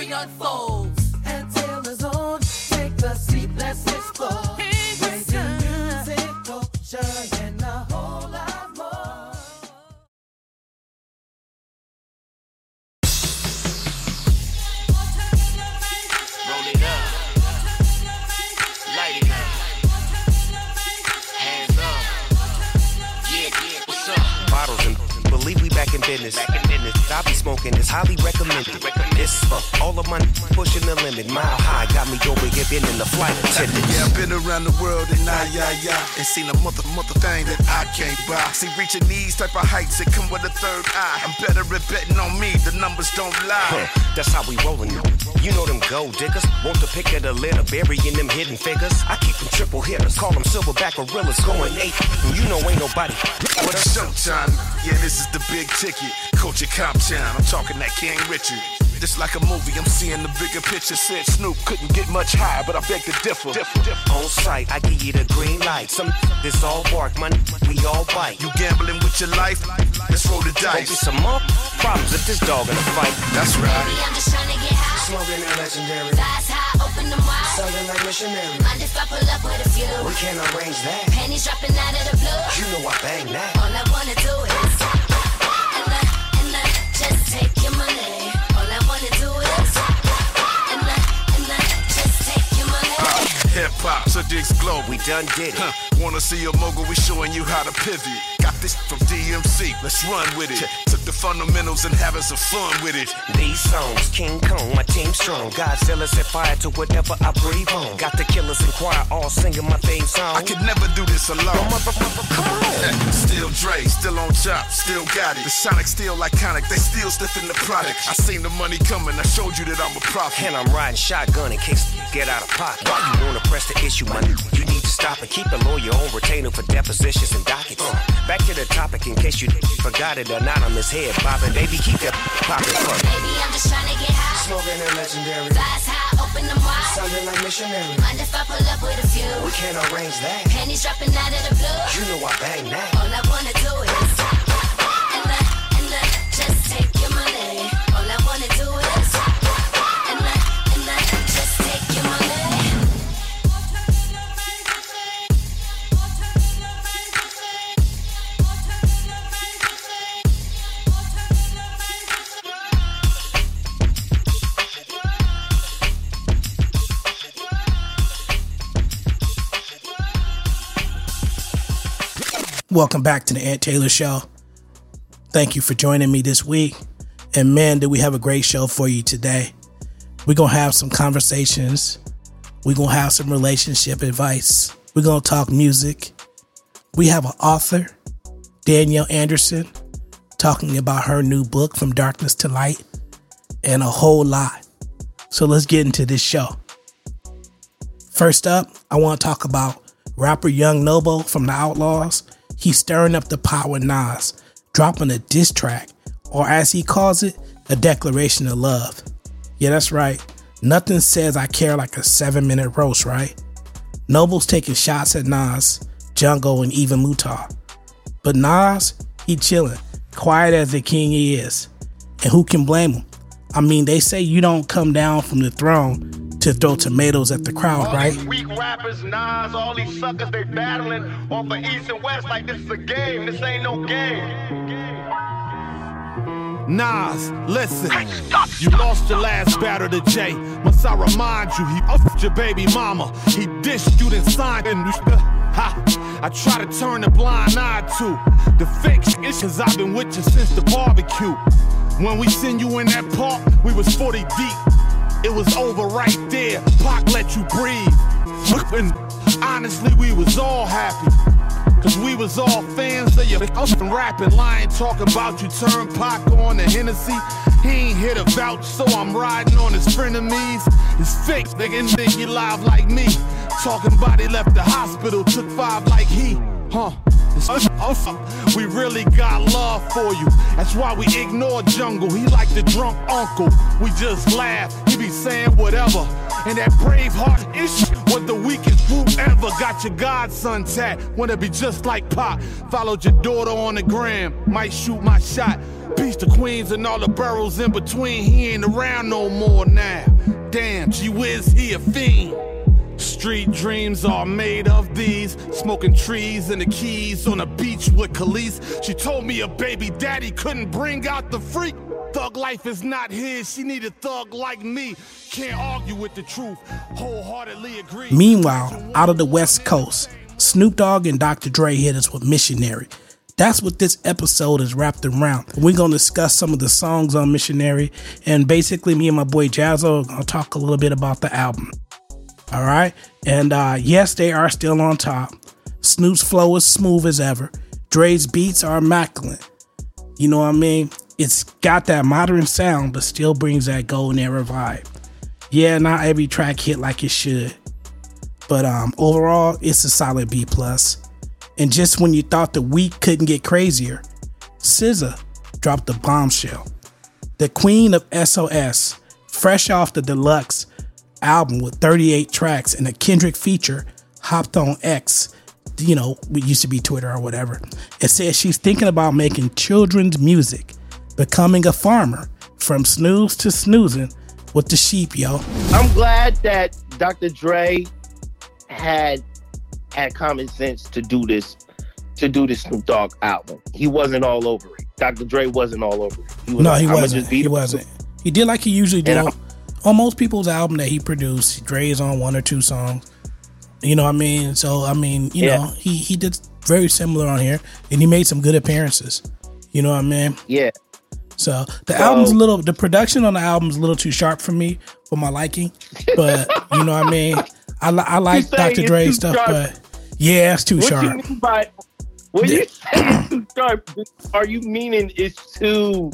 story unfolds. And Taylor's on, take a seat, let's explore. Raising music, culture, and a whole lot more. Roll it up, light it up, hands up, yeah, what's up? Bottles and believe we back in business. I be smoking, it's highly recommended. This is for all of my pushing the limit. Mile high got me over here been in the flight attendant. Yeah, I've been around the world and and seen a mother thing that I can't buy. See, reaching these type of heights, it come with a third eye. I'm better at betting on me, the numbers don't lie. That's how we rollin'. You know them gold diggers, want to pick of the litter, burying them hidden figures. I keep them triple hitters, call them silverback gorillas, going 8. And you know ain't nobody. What up, Showtime? Yeah, this is the big ticket. Culture Comptown, I'm talking that King Richard. Just like a movie, I'm seeing the bigger picture. Said Snoop couldn't get much higher, but I beg to differ. On sight, I give you the green light. Some this all bark, money, we all bite. You gambling with your life? Let's roll the dice. Focus some more problems if this dog in a fight. That's right. Baby, I'm just trying to get high. Smoking that legendary. Thighs high, open them wide. Sounding like missionary. Mind if I pull up with a few? We can't arrange that. Panties dropping out of the blue. You know I bang that. All I wanna do is and I just take your money. All I wanna do is and I just take your money. Hip-hop, Sadiq's Globe. We done did it. Wanna see a mogul, we showing you how to pivot. Got this from DMC, let's run with it. Took the fundamentals and having some fun with it. These songs, King Kong, my team strong. Godzilla set fire to whatever I breathe on. Got the killers in choir all singing my theme song. I could never do this alone. Come on. Still Dre, still on top, still got it. The Sonic still iconic, they still sniffing the product. I seen the money coming, I showed you that I'm a prophet. And I'm riding shotgun in case get out of pocket. Why you wanna press the issue, man? You need to stop and keep a lawyer on retainer for depositions and dockets. Back to the topic in case you forgot it. Anonymous head bobbing, baby, keep that poppin'. Baby, I'm just trying to get high. Smoking that legendary. Thighs high, open them wide. Sounding like missionary. Mind if I pull up with a few? We can't arrange that. Panties dropping out of the blue. You know I bang that. All I wanna do is and I just take your money. All I wanna do is and I just take your money. Welcome back to the Ant Taylor Show. Thank you for joining me this week. And man, do we have a great show for you today. We're going to have some conversations. We're going to have some relationship advice. We're going to talk music. We have an author, Danielle Anderson, talking about her new book, From Darkness to Light, and a whole lot. So let's get into this show. First up, I want to talk about rapper Young Noble from the Outlaws. He's stirring up the pot with Nas, dropping a diss track, or as he calls it, a declaration of love. Yeah, that's right. Nothing says I care like a 7-minute roast, right? Noble's taking shots at Nas, Jungle, and even Mutar. But Nas, he chilling, quiet as the king he is. And who can blame him? I mean, they say you don't come down from the throne to throw tomatoes at the crowd, right? All these weak rappers, Nas, all these suckers, they battling off the East and West like this is a game. This ain't no game. Nas, listen, you lost your last battle to Jay. Must I remind you, he upped your baby mama. He dissed you, then signed and ha. I try to turn a blind eye to the fake shit, cause I've been with you since the barbecue. When we seen you in that park, we was 40 deep. It was over right there, Pac let you breathe. And honestly, we was all happy. Cause we was all fans of your rapping, lying, talking about you turn Pac on the Hennessy. He ain't here to vouch, so I'm riding on his frenemies. It's fake, they can think he live like me. Talking about he left the hospital, took 5 like he. We really got love for you. That's why we ignore Jungle. He like the drunk uncle. We just laugh. He be saying whatever. And that Braveheart issue, What the weakest group ever got your godson tat? Wanna be just like Pop. Followed your daughter on the gram. Might shoot my shot. Peace to Queens and all the boroughs in between. He ain't around no more now. Damn, gee whiz, he a fiend. Street dreams are made of these. Smoking trees and the keys on the beach with Khalees. She told me a baby daddy couldn't bring out the freak. Thug life is not his. She need a thug like me. Can't argue with the truth. Wholeheartedly agree. Meanwhile, out of the West Coast, Snoop Dogg and Dr. Dre hit us with Missionary. That's what this episode is wrapped around. We're going to discuss some of the songs on Missionary, and basically me and my boy Jazzo are going to talk a little bit about the album. All right? And yes, they are still on top. Snoop's flow is smooth as ever. Dre's beats are immaculate. You know what I mean? It's got that modern sound, but still brings that golden era vibe. Yeah, not every track hit like it should. But overall, it's a solid B+. And just when you thought the week couldn't get crazier, SZA dropped the bombshell. The queen of SOS, fresh off the deluxe album with 38 tracks and a Kendrick feature, hopped on X, you know, it used to be Twitter or whatever. It says she's thinking about making children's music, becoming a farmer, from snooze to snoozing with the sheep, yo. I'm glad that Dr. Dre had common sense to do this Snoop Dogg album. He wasn't all over it. Dr. Dre wasn't all over it. He wasn't. He wasn't. He did like he usually do. On most people's album that he produced, Dre is on one or two songs. You know what I mean? So, I mean, you know, he did very similar on here, and he made some good appearances. You know what I mean? Yeah. So the production on the album's a little too sharp for me, for my liking. But, you know what I mean? I like Dr. Dre stuff, sharp, but yeah, it's too sharp. What you mean by, when you say it's too sharp, are you meaning it's too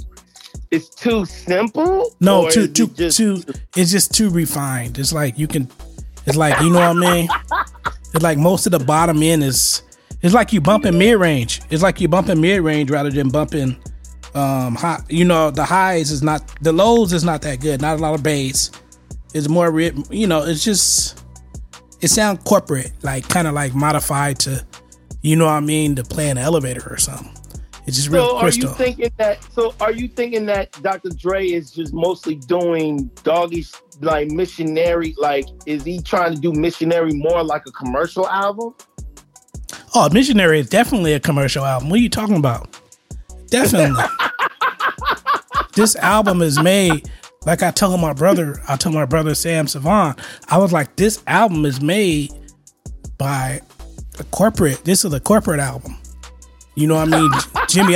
simple? No, it's just too refined. It's like you know what I mean? It's like most of the bottom end it's like you bumping mid-range. It's like you bumping mid-range rather than bumping high. You know, the highs is not, the lows is not that good. Not a lot of bass. It's more, you know, it's just, it sounds corporate, like kind of like modified to, you know what I mean, to play an elevator or something. It's just real crystal. Are you thinking that Dr. Dre is just mostly doing Doggy, like Missionary? Like, is he trying to do Missionary more like a commercial album? Oh, Missionary is definitely a commercial album. What are you talking about? Definitely. This album is made, like I told my brother Sam Savon, I was like, this album is made by a corporate. This is a corporate album. You know what I mean? Jimmy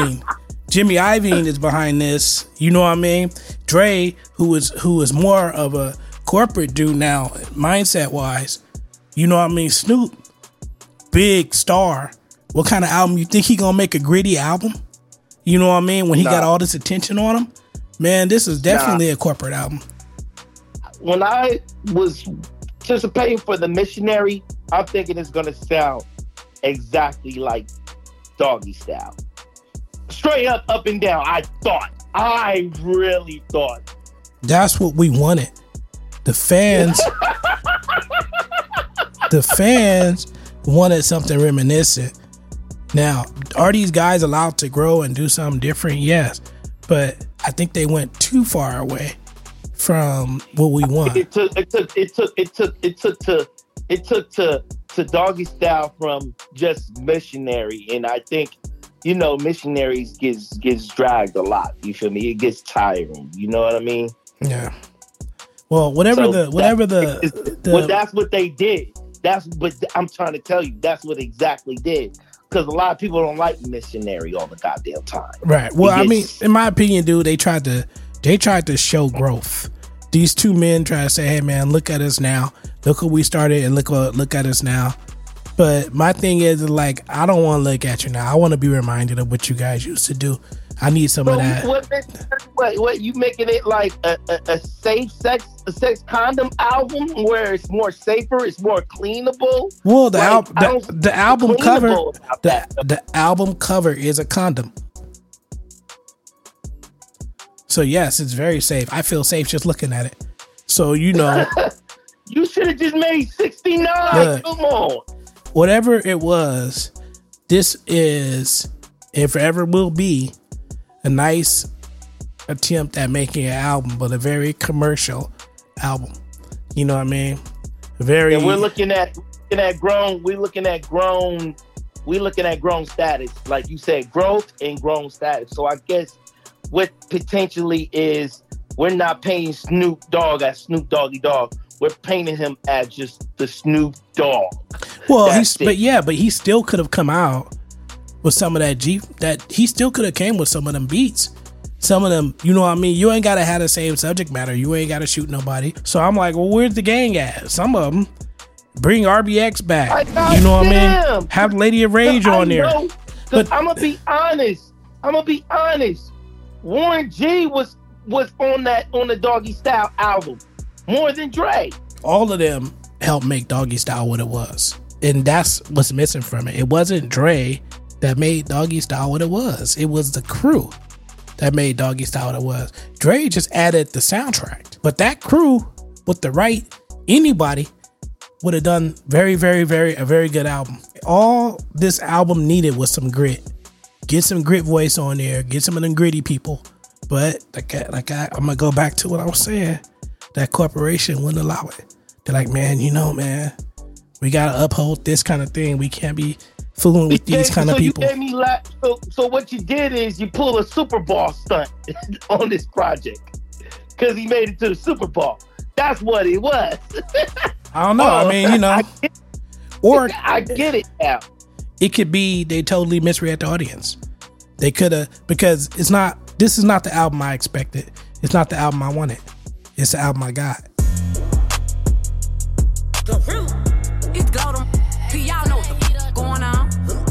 Iovine is behind this. You know what I mean? Dre, who is more of a corporate dude now, mindset wise. You know what I mean? Snoop, big star. What kind of album you think he gonna make? A gritty album? You know what I mean? When he got all this attention on him, man, this is definitely a corporate album. When I was anticipating for the Missionary, I'm thinking it's gonna sound exactly like Doggy Style. Straight up and down. I really thought. That's what we wanted. The fans wanted something reminiscent. Now, are these guys allowed to grow and do something different? Yes. But I think they went too far away from what we want. It took to Doggy Style from just Missionary, and I think, you know, Missionaries gets dragged a lot. You feel me? It gets tiring. You know what I mean? Yeah. Well, that's what they did. That's what I'm trying to tell you. That's what exactly did. Because a lot of people don't like Missionary all the goddamn time. Right. Well, I mean, in my opinion, dude, they tried to show growth. These two men try to say, hey man, look at us now. Look what we started and look at us now. But my thing is, like, I don't want to look at you now. I want to be reminded of what you guys used to do. I need some of that. What you making it like a safe sex condom album where it's more safer, it's more cleanable? Well, the album cover is a condom. So yes, it's very safe. I feel safe just looking at it. So, you know, You should have just made 69. Look. Come on. Whatever it was, this is and forever will be a nice attempt at making an album, but a very commercial album. You know what I mean? Very. And we're looking at grown status. Like you said, growth and grown status. So I guess what potentially is, we're not painting Snoop Dogg as Snoop Doggy Dogg. We're painting him as just the Snoop Dogg. Well, but he still could have come out with some of that he still could have came with some of them beats. Some of them, you know what I mean? You ain't got to have the same subject matter. You ain't got to shoot nobody. So I'm like, well, where's the gang at? Some of them, bring RBX back. You know what I mean? Have Lady of Rage on there. But I'm going to be honest. Warren G was on the Doggy Style album more than Dre. All of them helped make Doggy Style what it was. And that's what's missing from it. It wasn't Dre that made Doggy Style what it was. It was the crew that made Doggy Style what it was. Dre just added the soundtrack. But that crew, with the right anybody, would have done a very good album. All this album needed was some grit. Get some grit voice on there. Get some of them gritty people. But I'm gonna go back to what I was saying. That corporation wouldn't allow it. They're like, man, we gotta uphold this kind of thing. We can't be fooling with these kind of people. So what you did is you pulled a Super Bowl stunt on this project because he made it to the Super Bowl. That's what it was. I don't know. I mean, I get it now. It could be they totally misread the audience. They could have, because this is not the album I expected. It's not the album I wanted. It's the album I got. It's Gotham. Y'all know what's going on.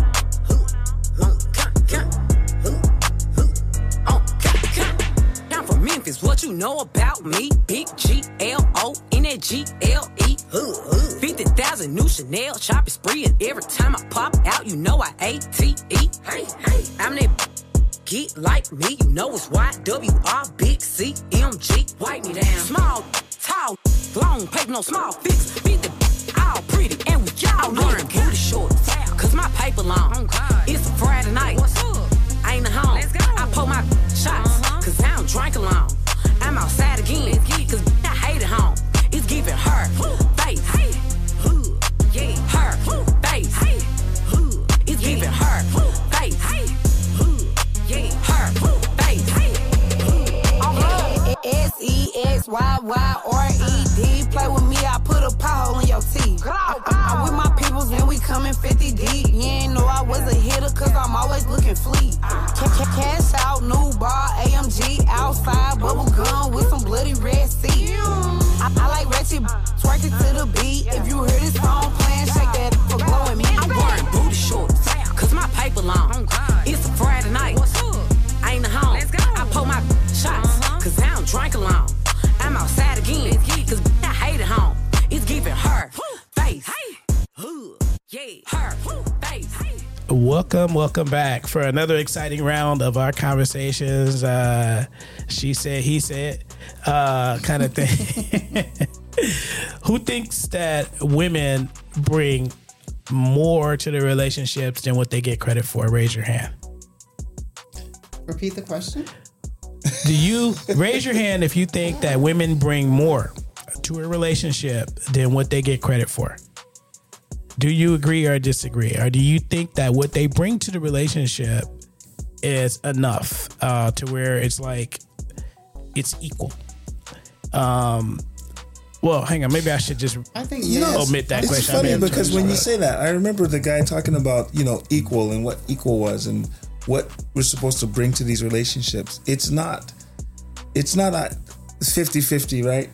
I'm from Memphis. What you know about me? Big G-L-O-N-G-L-E. 50,000 new Chanel shopping spree, and every time I pop out, you know I A-T-E. I'm that get like me, you know it's Y-W-R, big C-M-G. Wipe me down. Small, tall, long, paper, no small fix. Beat the all pretty, and we all wearing booty shorts. Cause my paper long. It's a Friday night. I ain't at home. I pull my shots, cause I don't drink alone. I'm outside again, cause I hate it home. It's giving her face. Yeah, her face. It's giving her face. Yeah, her face. S-E-X-Y-Y-R-E-D. Play with me, I put a pothole in your teeth. I'm with my peoples and we coming 50 deep. You ain't know I was a hitter cause I'm always looking fleet. Cash out, new bar, AMG, outside, bubble gum with some bloody red seat. I like ratchet, twerk it to the beat. If you hear this song playing, shake that for glowing me. I'm wearing booty shorts cause my paper long. It's a Friday night. I ain't at home. I pull my shots cause I don't drink alone. I'm outside again cause I hate it home. It's giving her face. Yeah, her face. Welcome back for another exciting round of our conversations. She said, he said, kind of thing. Who thinks that women bring more to the relationships than what they get credit for? Raise your hand. Repeat the question. Do you raise your hand if you think that women bring more to a relationship than what they get credit for? Do you agree or disagree? Or do you think that what they bring to the relationship is enough to where it's like it's equal? Well, hang on. Maybe I should just omit that question. It's funny because when you say that, I remember the guy talking about, equal and what equal was and what we're supposed to bring to these relationships. It's not a 50-50, right?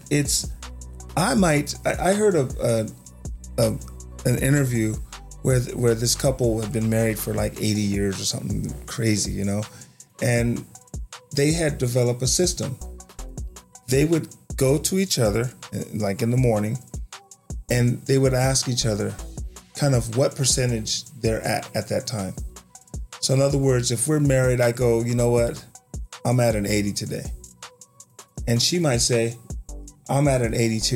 I heard of an interview where this couple had been married for like 80 years or something crazy, and they had developed a system. They would go to each other like in the morning, and they would ask each other kind of what percentage they're at that time. So in other words, if we're married, I go, you know what? I'm at an 80 today. And she might say, I'm at an 82.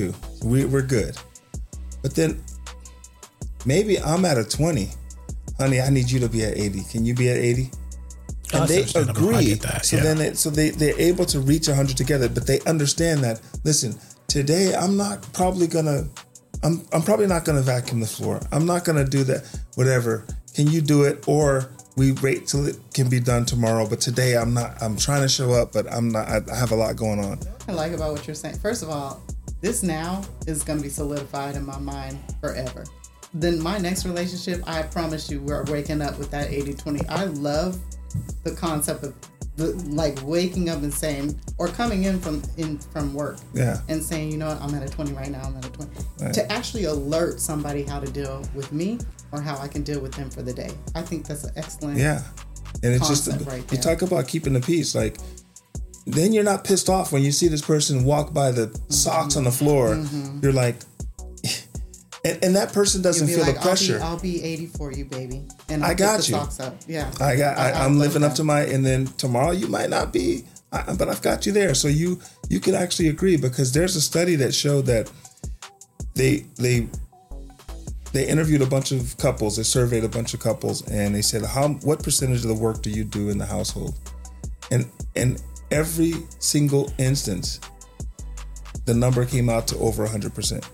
We're good. But then maybe I'm at a 20. Honey, I need you to be at 80. Can you be at 80? And they agree. I get that, so then they're able to reach 100 together, but they understand that, listen, today I'm probably not gonna vacuum the floor. I'm not gonna do that, whatever. Can you do it? Or we wait till it can be done tomorrow, but today I'm trying to show up, but I'm not. I have a lot going on. I like about what you're saying. First of all, this now is going to be solidified in my mind forever. Then my next relationship, I promise you, we're waking up with that 80-20. I love the concept of waking up and saying, or coming in from work, and saying, you know what, I'm at a 20 right now. I'm at a 20. Right. To actually alert somebody how to deal with me or how I can deal with them for the day. I think that's an excellent. Yeah, and it's just right you talk about keeping the peace, like. Then you're not pissed off when you see this person walk by the socks on the floor. You're like, and that person doesn't feel the pressure. I'll be 80 for you, baby. And I'll I got put the you. Socks up. Yeah. I'm living up to my. And then tomorrow you might not be, but I've got you there. So you can actually agree, because there's a study that showed that they interviewed a bunch of couples. They surveyed a bunch of couples, and they said, what percentage of the work do you do in the household? And every single instance, the number came out to over 100%.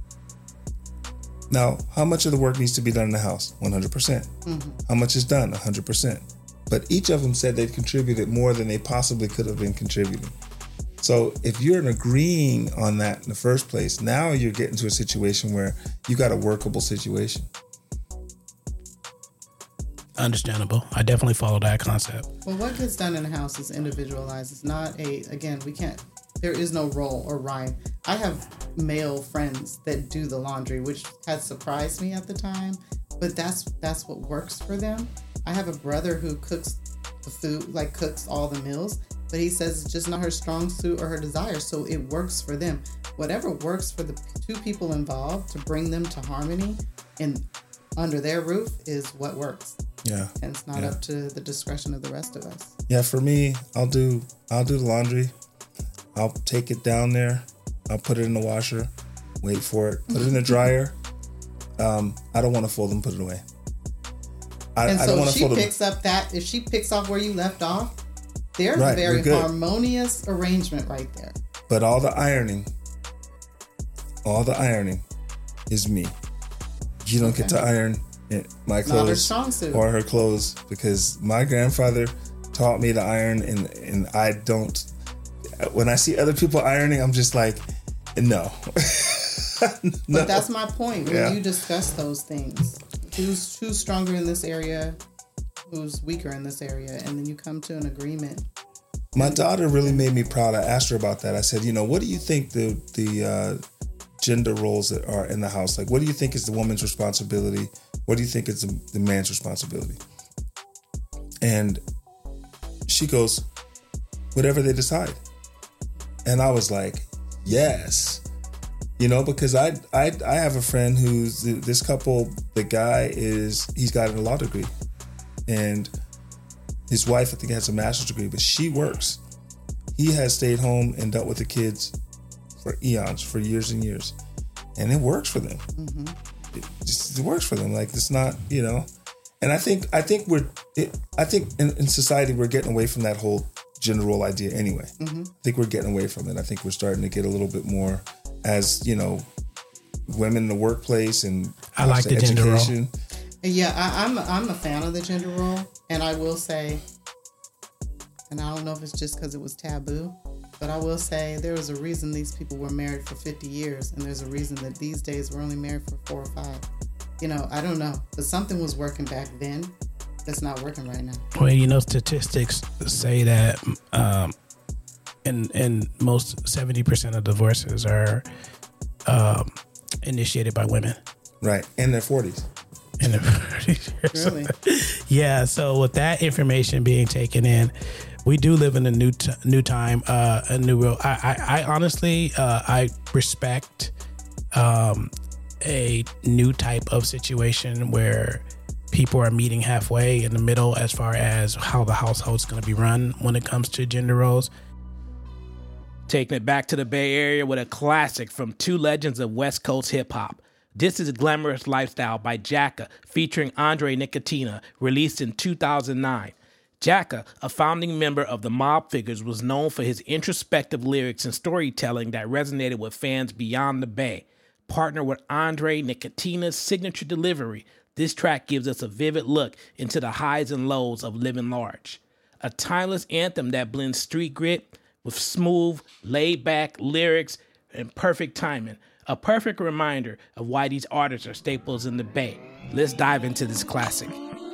Now, how much of the work needs to be done in the house? 100%. How much is done? 100%. But each of them said they contributed more than they possibly could have been contributing. So if you're agreeing on that in the first place, now you're getting to a situation where you got a workable situation. Understandable. I definitely follow that concept. Well, what gets done in the house is individualized. It's not there is no role or rhyme. I have male friends that do the laundry, which has surprised me at the time, but that's what works for them. I have a brother who cooks the food, cooks all the meals, but he says it's just not her strong suit or her desire, so it works for them. Whatever works for the two people involved to bring them to harmony and under their roof is what works. Yeah. And it's not up to the discretion of the rest of us. Yeah, for me, I'll do the laundry. I'll take it down there. I'll put it in the washer, wait for it, put it in the dryer. I don't want to fold and put it away. And so if she picks up if she picks off where you left off, there's a very harmonious arrangement right there. But all the ironing is me. You don't get to iron my clothes or her clothes, because my grandfather taught me to iron, and I don't. When I see other people ironing, I'm just like, no. But that's my point. When you discuss those things, who's stronger in this area, who's weaker in this area, and then you come to an agreement. My daughter really made me proud. I asked her about that. I said, what do you think the gender roles that are in the house? Like, what do you think is the woman's responsibility? What do you think is the man's responsibility? And she goes, whatever they decide. And I was like, yes. Because I have a friend who's this couple, the guy he's got a law degree. And his wife, I think, has a master's degree, but she works. He has stayed home and dealt with the kids for eons, for years and years. And it works for them. It works for them. Like, it's not, And I think in society we're getting away from that whole gender role idea anyway. I think we're getting away from it. I think we're starting to get a little bit more as, women in the workplace and I like the gender role. Yeah, I'm a fan of the gender role, and I will say, and I don't know if it's just because it was taboo, but I will say there was a reason these people were married for 50 years, and there's a reason that these days we're only married for 4 or 5. I don't know, but something was working back then that's not working right now. Well, statistics say that in most 70% of divorces are initiated by women. Right, in their 40s. Really? Yeah. So with that information being taken in, we do live in a new time, a new world. I honestly, I respect a new type of situation where people are meeting halfway in the middle as far as how the household's going to be run when it comes to gender roles. Taking it back to the Bay Area with a classic from two legends of West Coast hip-hop. This is Glamorous Lifestyle by Jacka, featuring Andre Nicotina, released in 2009. Jacka, a founding member of the Mob Figures, was known for his introspective lyrics and storytelling that resonated with fans beyond the Bay. Partnered with Andre Nicotina's signature delivery, this track gives us a vivid look into the highs and lows of living large. A timeless anthem that blends street grit with smooth, laid-back lyrics and perfect timing. A perfect reminder of why these artists are staples in the Bay. Let's dive into this classic.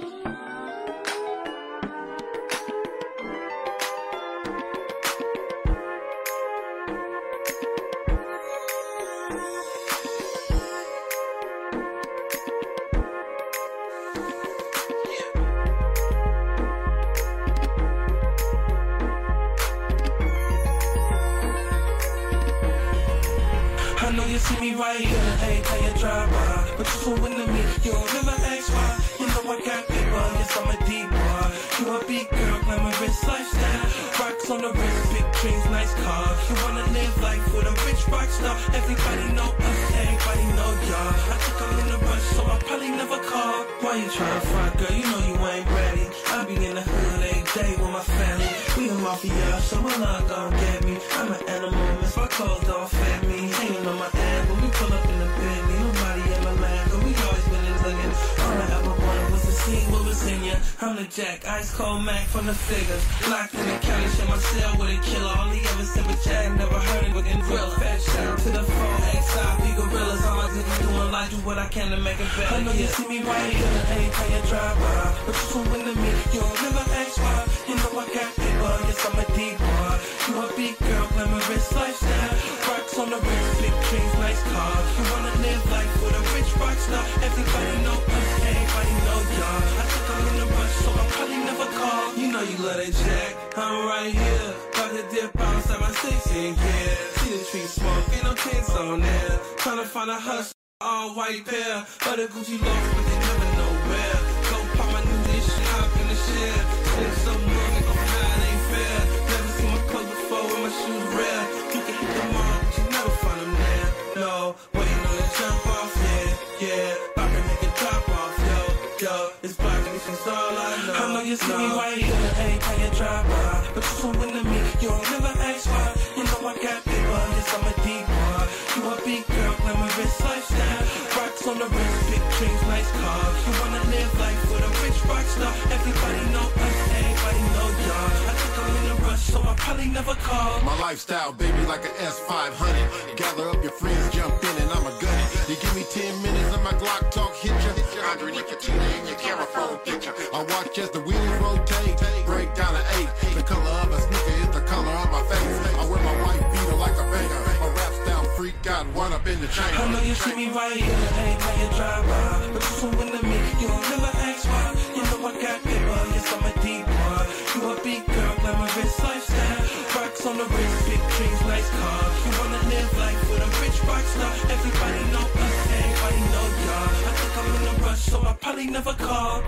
I know you see me right here, ain't playing drive-by, but you so into me, you don't never ask why. You know I got paper, yes I'm a deep boy. You a big girl, glamorous lifestyle, rocks on the wrist, big dreams, nice cars. You wanna live life with a rich rock star. Everybody know us, everybody know y'all. I took them in the rush, so I probably never call. Why you tryna front, girl? You know you ain't ready. I be in the hood every day with my family. We a mafia, so my love gon' get me. I'm an animal, miss my clothes don't fit me. Hanging on my ass when we pull up in the Bentley. Nobody in my land, but we always been in looking. All I ever wanted was to see what was in ya. I'm the Jack, ice cold Mac from the figures. Locked in the county, share my cell with a killer. Only ever said but Jack, never heard it looking real. Fat shout to the phone, X-Side, we gorillas. All my niggas doing life, do what I can to make it better. I know you see me right here, ain't playing drive-by, but you so into me, you don't never ask why. You know I got paper, yes I'm a deep boy. You a big girl, glamorous lifestyle, rocks on the wrist, big dreams, nice cars. You wanna live life with a rich rock star. Everybody know us, everybody know y'all. I think I'm in a rush, so I probably never call. You know you love that Jack, I'm right here, about to dip outside my 16 gear. See the tree smoke, ain't no tents on there. Tryna find a hustle, all white pair, but a Gucci loaf, but they never know where. Go pop my new dish, hop in the shed. Sing some more, they gon' hide, it ain't fair. Never seen my clothes before, and my shoes rare. You can hit them all, but you never find them there. No, waiting on the jump off, yeah. About to make a drop off, yo. It's black, and this is all I know. I know you see me right here, ain't playing drive-by, but you so into me, you don't never ask why. You know I got paper, yes I'm a deep boy. You a big girl, glamorous lifestyle, rocks on the wrist, big dreams, nice cars. You wanna live life with a rich rock star. Everybody know us, everybody know y'all. I think I'm in a rush, so I probably never call. My lifestyle, baby, like a S500. Gather up your friends, jump in, and I'ma gun it. You give me 10 minutes and my Glock talk hit ya. Andre Nicotina in your camera phone picture. I watch as the wheels rotate, break down to 8. The color of a sneaker is the color of my face. I wear my white beater like a banger. My rap style freak got one up in the chain. I know you see me right here, ain't playing drive-by, but you so into me, you don't never ask why. You know I got paper, yes I'm a deep boy. You a big girl, glamorous lifestyle, rocks on the wrist, big dreams, nice cars. You wanna live life with a rich rock star. Everybody know us, everybody know y'all. I think I'm in a rush, so I probably never call.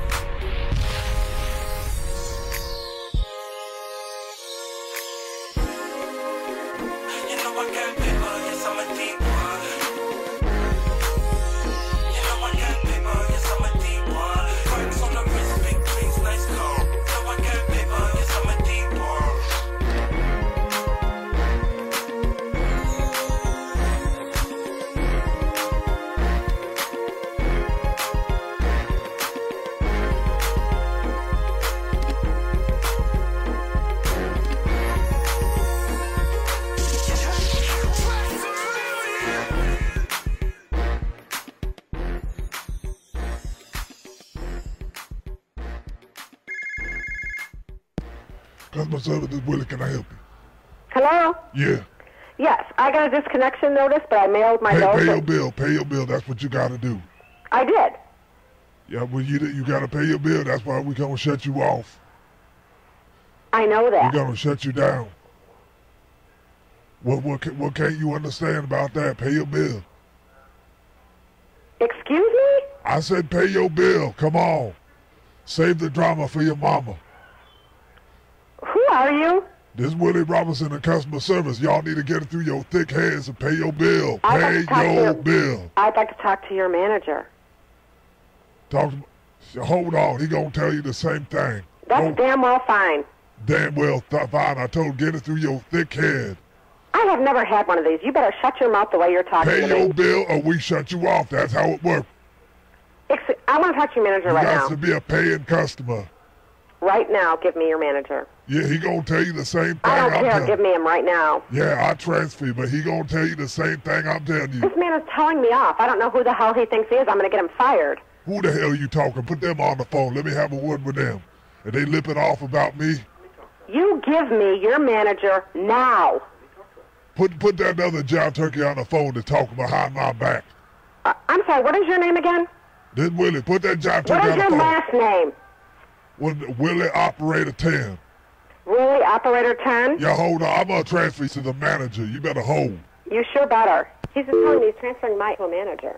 You know I got paper, yes I'm a deep boy. You know I got paper, yes I'm a deep boy. Rocks on the wrist, big dreams, nice car. You know I got paper, yes I'm a deep boy. Customer service, this Willie, can I help you? Hello? Yeah. Yes, I got a disconnection notice, but I mailed my note. Pay your bill. Pay your bill. That's what you got to do. I did. Yeah, well, you got to pay your bill. That's why we're going to shut you off. I know that. We're going to shut you down. What can't you understand about that? Pay your bill. Excuse me? I said pay your bill. Come on. Save the drama for your mama. Who are you? This is Willie Robinson in customer service. Y'all need to get it through your thick heads and pay your bill. I'd like Pay to talk to your your- bill. I'd like to talk to your manager. Hold on. He gonna tell you the same thing. That's damn well fine. Damn well fine. I told him get it through your thick head. I have never had one of these. You better shut your mouth the way you're talking Pay to your me. bill or we shut you off. That's how it works. I want to talk to your manager You right got now. to be a paying customer. Right now, give me your manager. Yeah, he gonna tell you the same thing. I don't I'm care. telling- Give me him right now. Yeah, I transfer you, but he gonna tell you the same thing I'm telling you. This man is telling me off. I don't know who the hell he thinks he is. I'm going to get him fired. Who the hell are you talking? Put them on the phone. Let me have a word with them. If they lipping off about me, You give me your manager now. put that other jive turkey on the phone to talk behind my back. I'm sorry, what is your name again? This Willie, put that jive What turkey is on the your phone. last name? Willie Operator 10. Willie Operator 10? Yeah, hold on. I'm gonna transfer you to the manager. You better hold. You sure better. He's just telling me he's transferring Mike to a manager.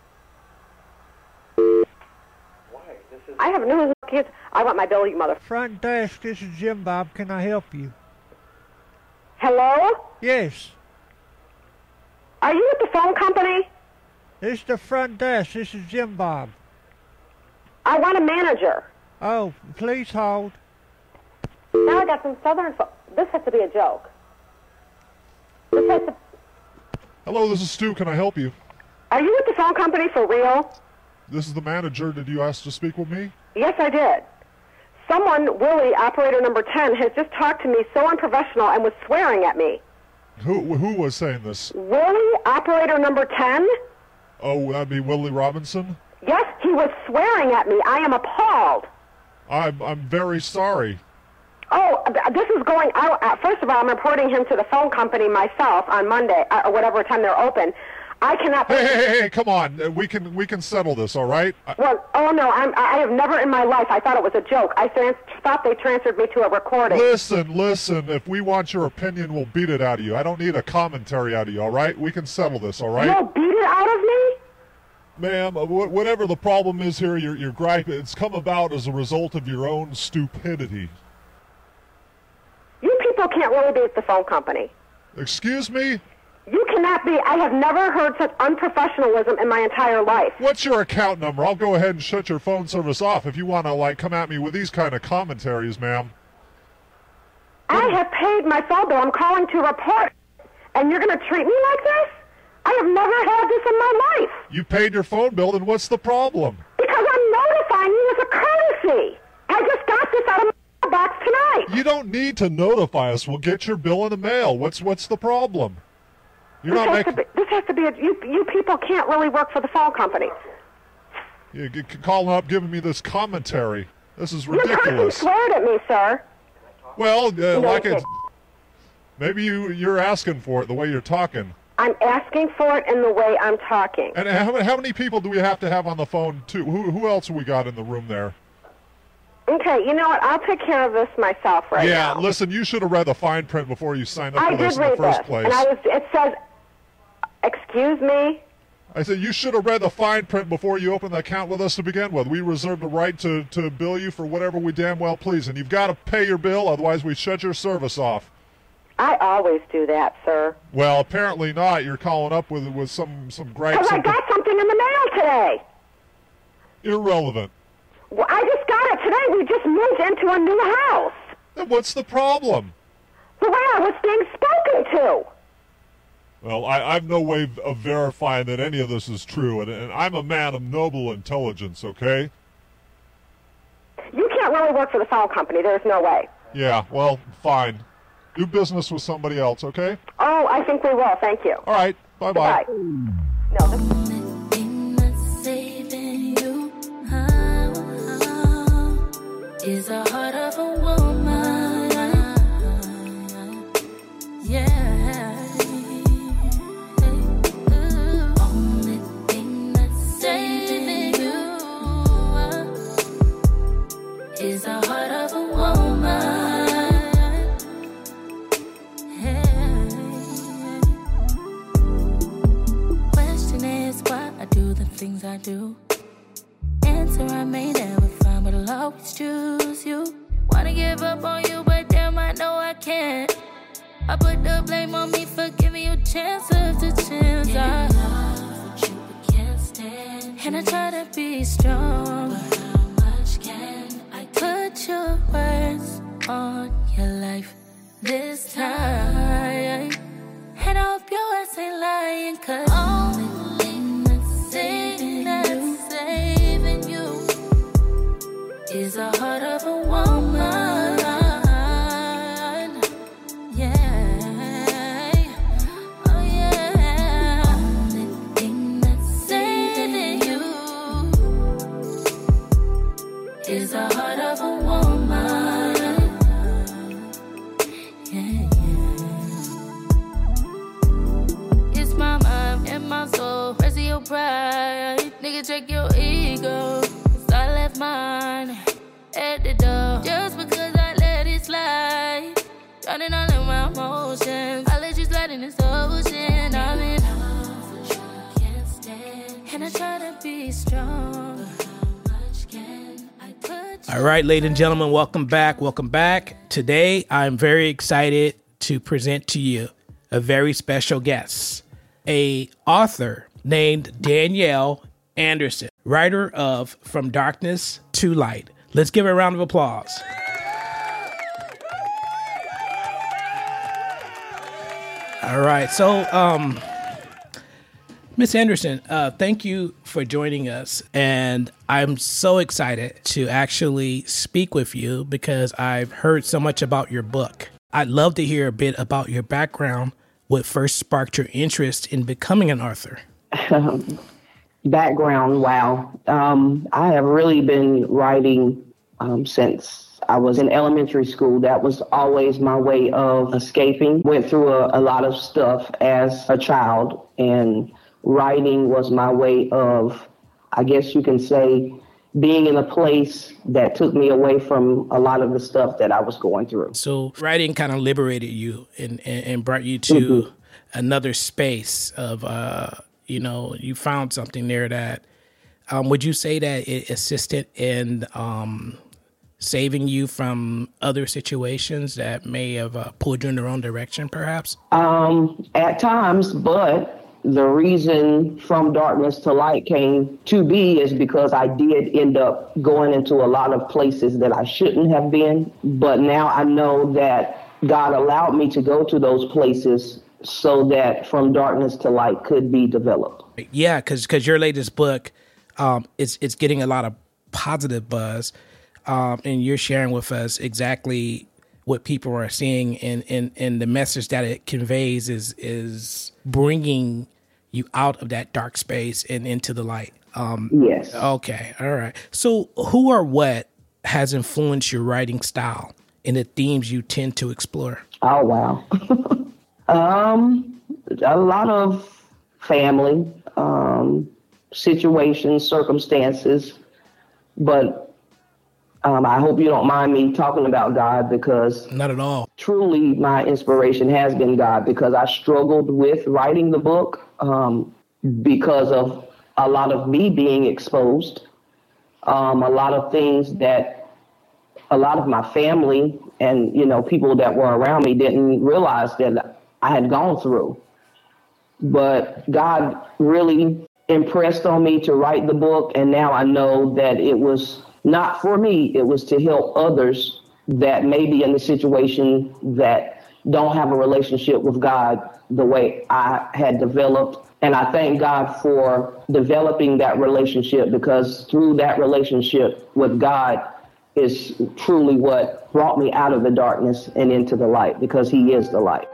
I have no kids. I want my bill, you mother. Front desk, this is Jim Bob. Can I help you? Hello? Yes. Are you at the phone company? This is the front desk. This is Jim Bob. I want a manager. Oh, please hold. Now I got some southern This has to be a joke. This has to... Hello, this is Stu. Can I help you? Are you at the phone company for real? This is the manager. Did you ask to speak with me? Yes, I did. Someone, Willie, operator number 10, has just talked to me so unprofessional and was swearing at me. Who was saying this? Willie, operator number 10? Oh, that'd be Willie Robinson? Yes, he was swearing at me. I am appalled. I'm very sorry. Oh, this is going out. First of all, I'm reporting him to the phone company myself on Monday, or whatever time they're open. I cannot... Hey, come on. We can settle this, all right? Well, oh no, I have never in my life, I thought it was a joke. I thought they transferred me to a recording. Listen. If we want your opinion, we'll beat it out of you. I don't need a commentary out of you, all right? We can settle this, all right? You'll beat it out of me? Ma'am, whatever the problem is here, your gripe, it's come about as a result of your own stupidity. You people can't really be at the phone company. Excuse me? You cannot be. I have never heard such unprofessionalism in my entire life. What's your account number? I'll go ahead and shut your phone service off if you want to, come at me with these kind of commentaries, ma'am. I have paid my phone bill. I'm calling to report. And you're going to treat me like this? I have never had this in my life. You paid your phone bill, then what's the problem? Because I'm notifying you as a courtesy. I just got this out of my box tonight. You don't need to notify us. We'll get your bill in the mail. What's the problem? You're not making... This has to be you people can't really work for the phone company. You're calling up, giving me this commentary. This is You're ridiculous. swearing at me, sir. Well, No, maybe you're asking for it the way you're talking. I'm asking for it in the way I'm talking. And how many people do we have to have on the phone, too? Who else have we got in the room there? Okay, you know what? I'll take care of this myself right Yeah, now. listen, you should have read the fine print before you signed up I for did this in the read first this, place. and it says, excuse me? I said you should have read the fine print before you opened the account with us to begin with. We reserve the right to bill you for whatever we damn well please, and you've got to pay your bill, otherwise we shut your service off. I always do that, sir. Well, apparently not. You're calling up with some gripes. Because I got something in the mail today. Irrelevant. Well, I just got it today. We just moved into a new house. Then what's the problem? The way I was being spoken to. Well, I've no way of verifying that any of this is true, and I'm a man of noble intelligence, okay? You can't really work for the phone company. There's no way. Yeah, well, fine. Do business with somebody else, okay? Oh, I think we will. Thank you. All right. Bye-bye. No, Saving you is the heart of a woman. Yeah. Only thing that's saving you is the heart of a woman. Question is why I do the things I do. Answer I may never find, but I'll always choose you. Wanna give up on you, but damn, I know I can't. I put the blame on me for giving you chance after chance. I love what you can't stand. And I try to be strong, but how much can I put your words on your life this time? And I hope your words ain't lying, 'cause only thing that's saving you is the heart of a woman. Yeah. Oh yeah. Only thing that's saving you is the heart of a woman. Yeah, yeah. It's my mind and my soul. Rest of your pride. Nigga, check your ego. 'Cause I left mine at the door. Just because I let it slide. Drowning all in my emotions. I let you slide in this ocean. I'm in love with you, can't stand. And I try to be strong, but how much can I put? All right, ladies and gentlemen, welcome back. Welcome back. Today, I'm very excited to present to you a very special guest, a author named Danielle Anderson, writer of From Darkness to Light. Let's give her a round of applause. All right. So, Miss Anderson, thank you for joining us. And I'm so excited to actually speak with you because I've heard so much about your book. I'd love to hear a bit about your background, what first sparked your interest in becoming an author. Background, wow. I have really been writing since I was in elementary school. That was always my way of escaping. Went through a lot of stuff as a child, and writing was my way of, I guess you can say, being in a place that took me away from a lot of the stuff that I was going through. So writing kind of liberated you and brought you to another space of, you found something there that, would you say that it assisted in saving you from other situations that may have pulled you in the wrong direction, perhaps? At times, but the reason From Darkness to Light came to be is because I did end up going into a lot of places that I shouldn't have been. But now I know that God allowed me to go to those places so that From Darkness to Light could be developed. Yeah, because your latest book, it's getting a lot of positive buzz. And you're sharing with us exactly what people are seeing, and the message that it conveys is bringing you out of that dark space and into the light. Yes. Okay. All right. So who or what has influenced your writing style and the themes you tend to explore? Oh, wow. A lot of family, situations, circumstances, but I hope you don't mind me talking about God, because not at all. Truly, my inspiration has been God, because I struggled with writing the book because of a lot of me being exposed, a lot of things that a lot of my family and people that were around me didn't realize that I had gone through. But God really impressed on me to write the book, and now I know that it was not for me, it was to help others that may be in the situation that don't have a relationship with God the way I had developed. And I thank God for developing that relationship, because through that relationship with God is truly what brought me out of the darkness and into the light, because He is the light.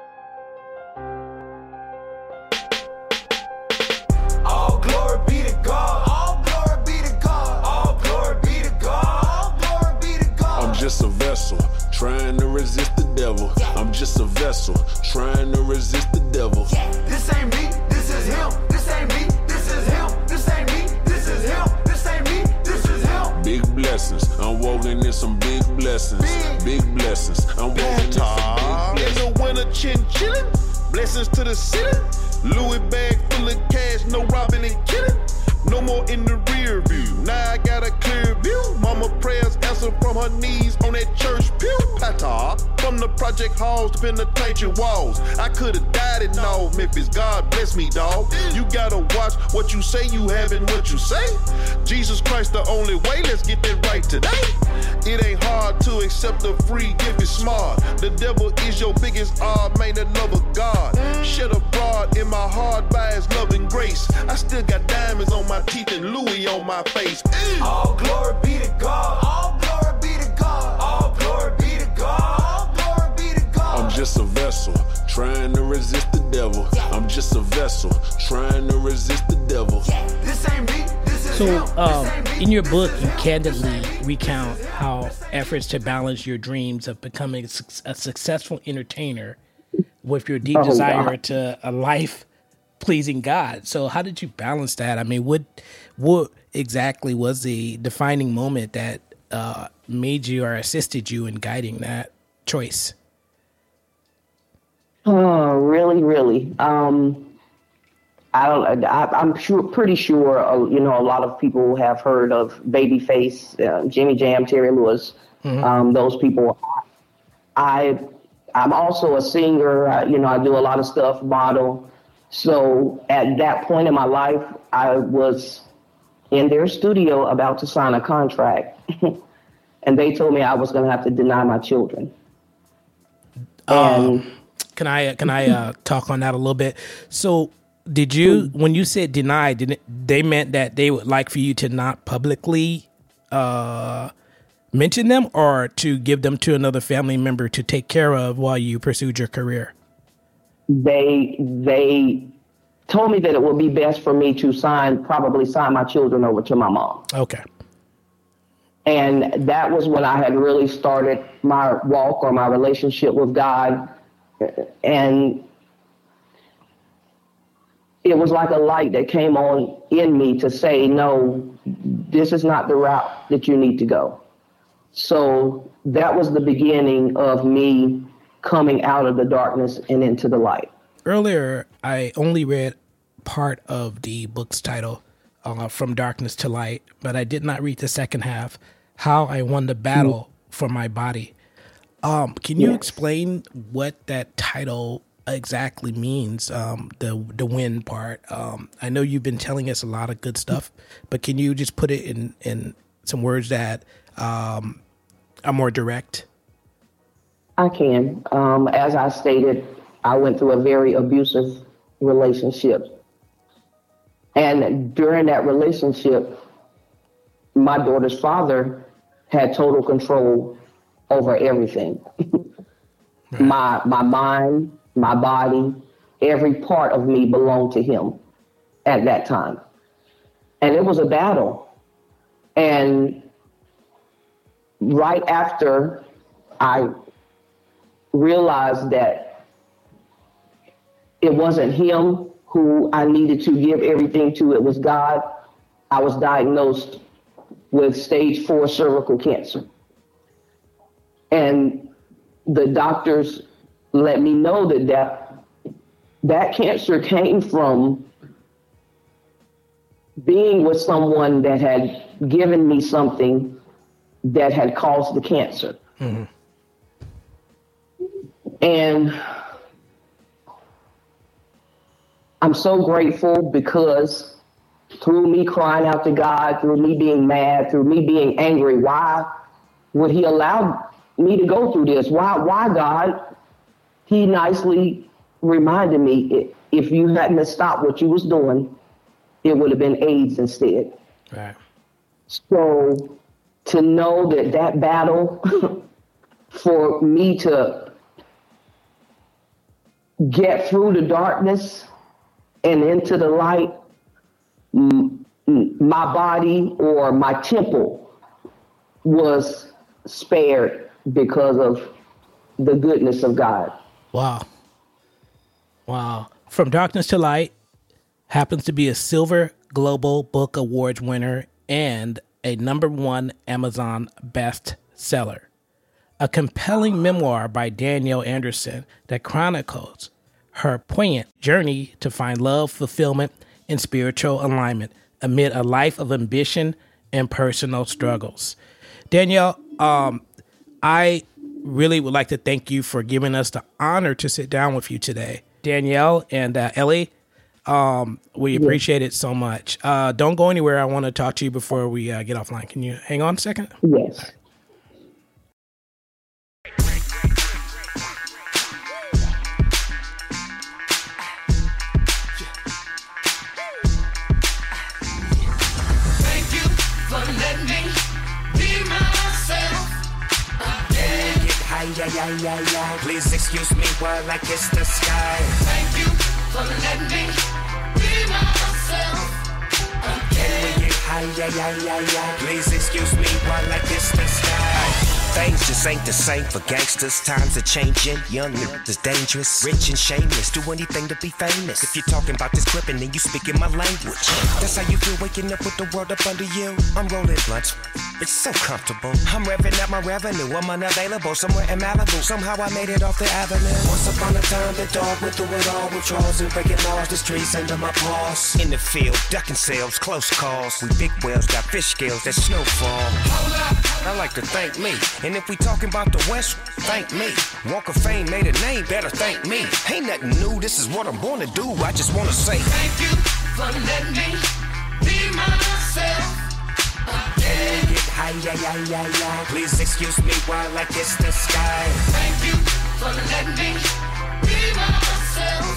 Just a vessel, trying to resist the devil. I'm just a vessel, trying to resist the devil. This ain't me, this is him. This ain't me, this is him. This ain't me, this is him. This ain't me, this is him. Big blessings, I'm walking in some big blessings. Big blessings, I'm walking in some big blessings. In the winter, chin-chillin', blessings to the city. Louis bag full of cash, no robbing and killing. No more in the rear view, now I got a clear view. Mama prayers answer from her knees on that church pew. Pata, from from the project halls to penitentiary walls. I could've died in all Memphis. God bless me, dawg. You gotta watch what you say you have and what you say. Jesus Christ the only way, let's get that right today. It ain't hard to accept a free gift, it's smart. The devil is your biggest odd, man, the love of God. Shed abroad in my heart by his love and grace. I still got diamonds on my teeth and Louis on my face. All glory be to God. All glory be to God. All glory be to God. All glory be to God. I'm just a vessel, trying to resist the devil. I'm just a vessel, trying to resist the devil. This ain't me. This is So, him. in your book, you candidly recount how efforts to balance your dreams of becoming a successful entertainer with your deep desire to a life pleasing God. So, how did you balance that? I mean, what exactly was the defining moment that made you or assisted you in guiding that choice? Oh, really. I'm pretty sure, a lot of people have heard of Babyface, Jimmy Jam, Terry Lewis, those people. I'm also a singer. I do a lot of stuff, model. So at that point in my life, I was in their studio about to sign a contract. And they told me I was going to have to deny my children. Can I talk on that a little bit? So did you, when you said deny, they meant that they would like for you to not publicly mention them, or to give them to another family member to take care of while you pursued your career? They told me that it would be best for me to probably sign my children over to my mom. Okay. And that was when I had really started my walk or my relationship with God. And it was like a light that came on in me to say, no, this is not the route that you need to go. So that was the beginning of me coming out of the darkness and into the light. Earlier, I only read part of the book's title, From Darkness to Light, but I did not read the second half, How I Won the Battle for My Body. Can you explain what that title exactly means, the win part? I know you've been telling us a lot of good stuff, but can you just put it in some words that are more direct? I can. As I stated, I went through a very abusive relationship. And during that relationship, my daughter's father had total control over everything. My mind, my body, every part of me belonged to him at that time. And it was a battle. And right after I realized that it wasn't him who I needed to give everything to, it was God, I was diagnosed with stage 4 cervical cancer. And the doctors let me know that cancer came from being with someone that had given me something that had caused the cancer. Mm-hmm. And I'm so grateful because through me crying out to God, through me being mad, through me being angry, why would he allow me to go through this? Why God? He nicely reminded me, if you hadn't stopped what you was doing, it would have been AIDS instead. Right. So to know that battle for me to get through the darkness and into the light, my body or my temple was spared because of the goodness of God. Wow. From Darkness to Light happens to be a Silver Global Book Awards winner and a #1 Amazon bestseller. A compelling memoir by Danielle Anderson that chronicles her poignant journey to find love, fulfillment, and spiritual alignment amid a life of ambition and personal struggles. Danielle, I really would like to thank you for giving us the honor to sit down with you today, Danielle and Ellie. We appreciate it so much. Don't go anywhere. I want to talk to you before we get offline. Can you hang on a second? Yes. Thank you for letting me be myself. Please excuse me while I kiss the sky. Thank you for letting me be myself. Please excuse me while I kiss the sky. Things just ain't the same for gangsters. Times are changing. Young is dangerous, rich and shameless. Do anything to be famous. If you're talking about this gripping, then you speaking my language. That's how you feel waking up with the world up under you. I'm rolling blunts. It's so comfortable. I'm revving up my revenue. I'm unavailable somewhere in Malibu. Somehow I made it off the avenue. Once upon a time, the dog went through it all with draws and breaking laws. The streets under my paws. In the field, ducking sales, close calls. We big whales got fish scales that snowfall. I like to thank me. And if we talking about the West, thank me. Walk of Fame made a name, better thank me. Ain't nothing new, this is what I'm born to do. I just wanna say Thank you for letting me be myself. Please excuse me while I kiss the sky. Thank you for letting me be myself.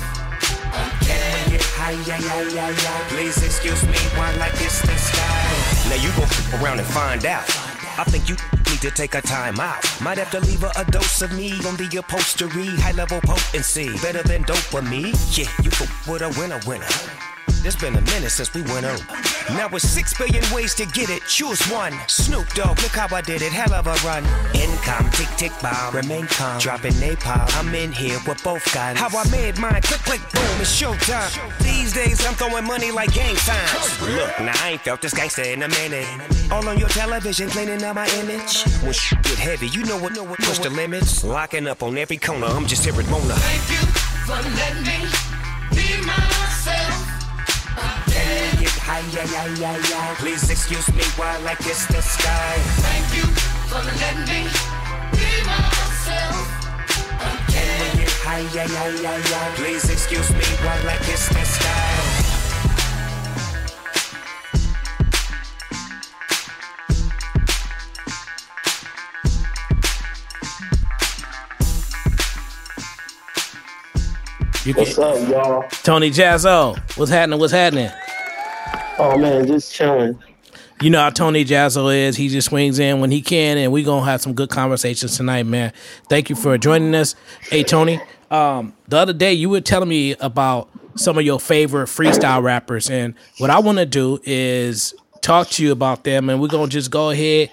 Please excuse me while I kiss the sky. Now you gon' f around and find out. I think you need to take a time out. Might have to leave a dose of me on the upholstery. High level potency, better than dopamine. Yeah, you f with a winner. It's been a minute since we went on. Now with 6 billion ways to get it, choose one. Snoop Dogg, look how I did it, hell of a run. Income, tick tick bomb, remain calm, dropping napalm. I'm in here with both guns. How I made mine, click click boom, it's showtime. These days I'm throwing money like game times. Look, now I ain't felt this gangster in a minute. All on your television, cleaning up my image. When shit get heavy, you know what, push the limits. Locking up on every corner, I'm just here at Mona. Thank you for letting me be myself. Please excuse me while I kiss the sky. Thank you for letting me be myself. Please excuse me while I kiss the sky. What's up, y'all? Tony Jazzo, what's happening? Oh man, just chilling. You know how Tony Jazzo is. He just swings in when he can, and we're going to have some good conversations tonight, man. Thank you for joining us. Hey, Tony, the other day you were telling me about some of your favorite freestyle rappers, and what I want to do is talk to you about them, and we're going to just go ahead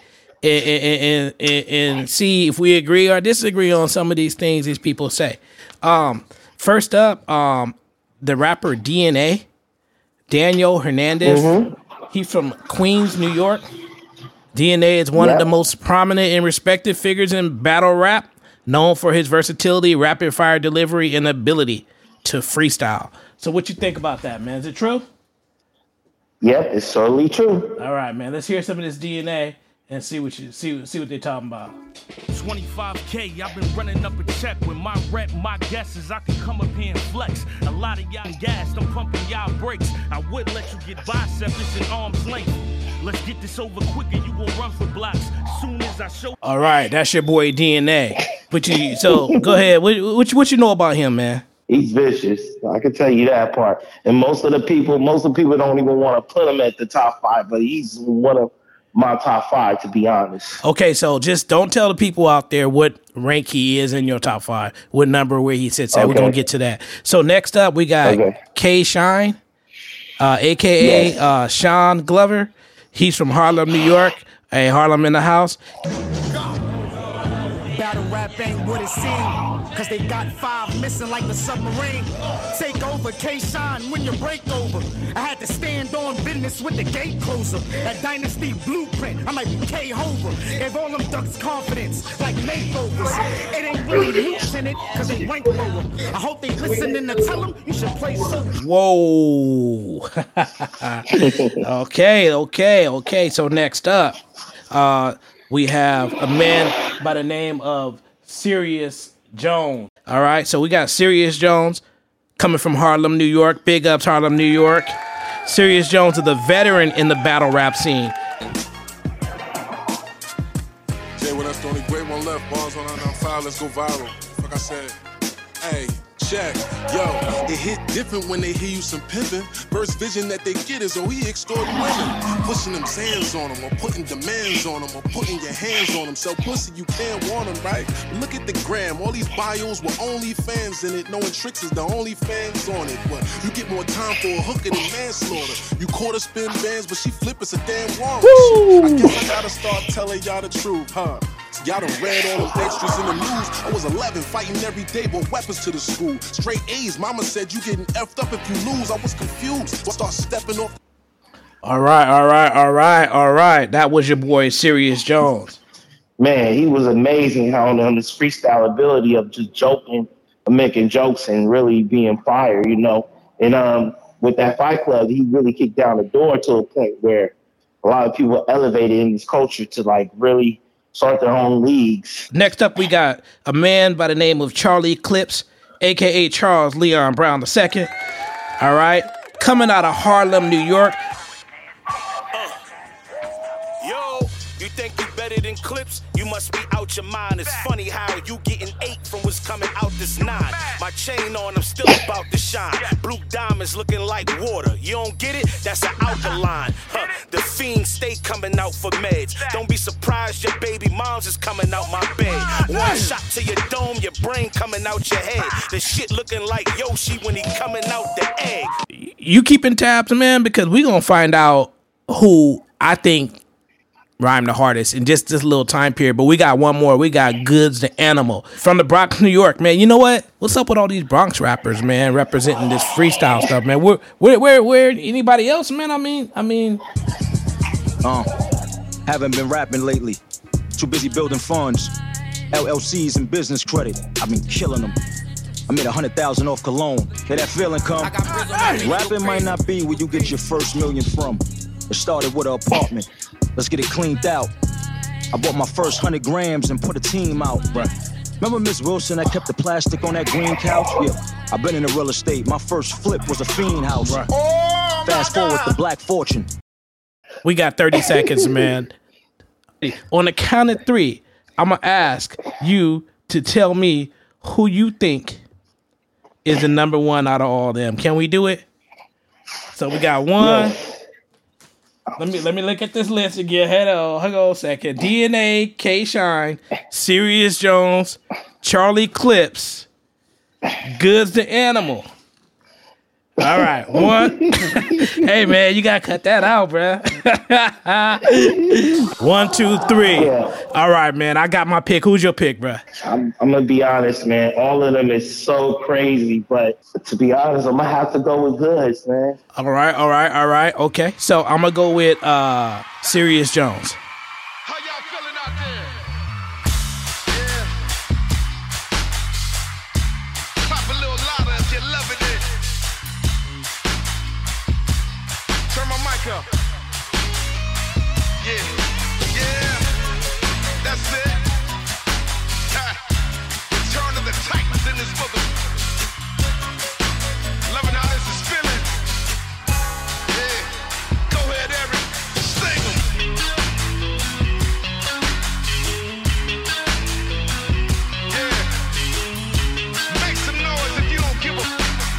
and see if we agree or disagree on some of these things these people say. First up, the rapper DNA, Daniel Hernandez. Mm-hmm. He's from Queens, New York. DNA is one of the most prominent and respected figures in battle rap, known for his versatility, rapid fire delivery, and ability to freestyle. So what you think about that, man? Is it true? Yep, it's certainly true. All right, man. Let's hear some of this DNA and see what they're talking about. 25K, I've been running up a check with my rep, my guesses. I can come up here and flex. A lot of y'all gassed, I'm pumping y'all brakes. I would let you get biceps, it's an arm's length. Let's get this over quicker, you gon' run for blocks. Soon as I show. All right, that's your boy DNA. So go ahead. What you know about him, man? He's vicious. I can tell you that part. And most of the people don't even want to put him at the top 5, but he's one of my top 5, to be honest. Okay, so just don't tell the people out there what rank he is in your top 5, what number where he sits at. Okay. We're going to get to that. So next up, we got K Shine, a.k.a. Sean Glover. He's from Harlem, New York. Hey, Harlem in the house. Battle rap ain't what it seems, cause they got 5 missing like the submarine. Take over, K-Shine, when you break over. I had to stand on business with the gate closer. That dynasty blueprint, I'm like K-Hover. Give all them ducks confidence, like makeovers. It ain't really hoops in it, cause they rank lower. I hope they listening to tell them you should play so. Whoa. Okay. So next up, we have a man by the name of Serious Jones. All right, so we got Serious Jones coming from Harlem, New York. Big ups, Harlem, New York. Serious Jones is the veteran in the battle rap scene. Jay, well, that's the only great one left. Balls on 995, let's go viral. Like I said, hey, check. Yo, it hit different when they hear you some pimpin'. First vision that they get is, oh, he extorting women. Pushing them sands on them, or putting demands on them, or putting your hands on them. Sell pussy, you can't want them, right? But look at the gram, all these bios with OnlyFans in it. Knowing tricks is the only fans on it. But you get more time for a hooker than manslaughter. You quarter spin bands, but she flip, it's a damn warrant. I guess I gotta start telling y'all the truth, huh? Y'all done read all them extras in the news. I was 11 fighting every day, brought weapons to the school. Straight A's, mama said you getting effed up if you lose. I was confused, so I start stepping off. All right. That was your boy, Serious Jones. Man, he was amazing on his freestyle ability of just joking, making jokes, and really being fire, you know. And with that Fight Club, he really kicked down the door to a point where a lot of people elevated in this culture to like really start their own leagues. Next up, we got a man by the name of Charlie Clips, a.k.a. Charles Leon Brown II. All right. Coming out of Harlem, New York. Yo, you think you better than Clips? You must be out your mind. It's funny how you getting 8 from what's coming out this 9. My chain on, I'm still about to shine. Blue diamonds looking like water. You don't get it? That's an alkaline. The fiends stay coming out for meds. Don't be surprised your baby moms is coming out my bed. One shot to your dome, your brain coming out your head. The shit looking like Yoshi when he coming out the egg. You keeping tabs, man, because we gonna find out who I think rhymed the hardest in just this little time period. But we got one more. We got Goods the Animal from the Bronx, New York, man. You know what? What's up with all these Bronx rappers, man, representing this freestyle stuff, man? Where anybody else, man? I mean. Haven't been rapping lately. Too busy building funds, LLCs and business credit. I've been killing them. I made 100,000 off cologne. Hear that feeling come? Rapping might not be where you get your first million from. It started with an apartment. Let's get it cleaned out. I bought my first 100 grams and put a team out. Remember Miss Wilson that kept the plastic on that green couch? Yeah, I've been in the real estate. My first flip was a fiend house. Fast forward to Black Fortune. We got 30 seconds, man. On the count of 3, I'm going to ask you to tell me who you think is the number 1 out of all of them. Can we do it? So we got 1. Let me look at this list again. Hold on a second. DNA, K-Shine, Serious Jones, Charlie Clips, Goods the Animal. All right, 1. Hey, man, you got to cut that out, bro. 1, 2, 3. Yeah. All right, man, I got my pick. Who's your pick, bro? I'm going to be honest, man. All of them is so crazy, but to be honest, I'm going to have to go with Goods, man. All right. Okay, so I'm going to go with Serious Jones. How y'all feeling out there? Yeah. Clap a little louder if you're loving it. Turn my mic up. Yeah. That's it. Return of the Titans in this mother. Loving how this is feeling. Yeah. Go ahead, Eric. Sing 'em. Yeah. Make some noise if you don't give a.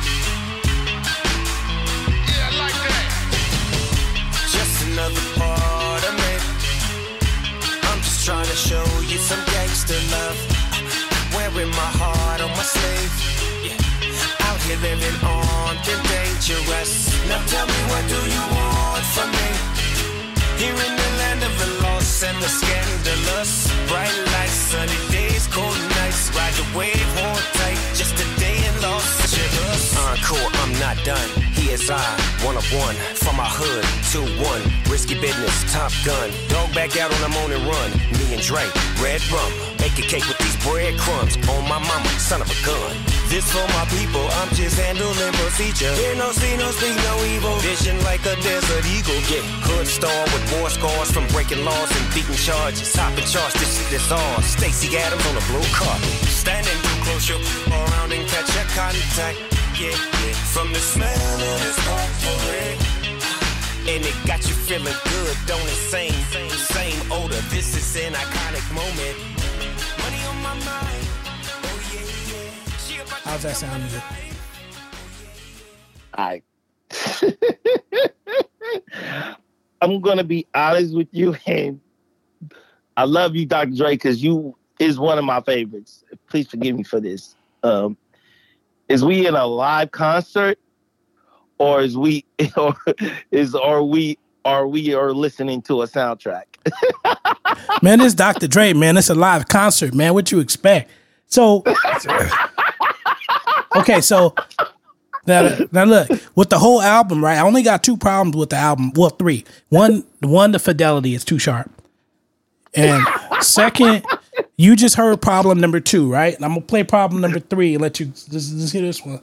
Yeah, I like that. Just another part of me. I'm just trying to show you some gangster love. Wearing my heart on my sleeve. Yeah. Out here living on the dangerous. Now tell me, what do you want from me? Here in the land of the lost and the scandalous. Bright lights, sunny days, cold nights. Ride the wave, hold tight. Just a day in Los Angeles. Encore, I'm not done. Here's I, 1 of 1. From my hood, 2-1. Risky business, Top Gun. Dog back out on the morning run. Me and Dre, red rum. Bake a cake with these breadcrumbs. On my mama, son of a gun. This for my people, I'm just handling procedure. Hear no, see no, speak no evil. Vision like a desert eagle. Get hood star with war scars from breaking laws and beating charges. Topping charge, this shit is on. Stacey Adams on a blue carpet. Standing too close, you'll around and catch your contact. Yeah, yeah. From the smell of this offering. And it got you feeling good, don't it? Same odor. This is an iconic moment. Money on my mind. Oh yeah, yeah. How's that sound to you? I'm gonna be honest with you, and I love you, Dr. Dre, because you is one of my favorites. Please forgive me for this. Is we in a live concert, or are we listening to a soundtrack? Man, this Dr. Dre, man. It's a live concert, man. What you expect? So, okay, so now look, with the whole album, right? I only got 2 problems with the album. Well, 3. One, the fidelity is too sharp. And second, you just heard problem number 2, right? And I'm gonna play problem number 3 and let you just hear this one.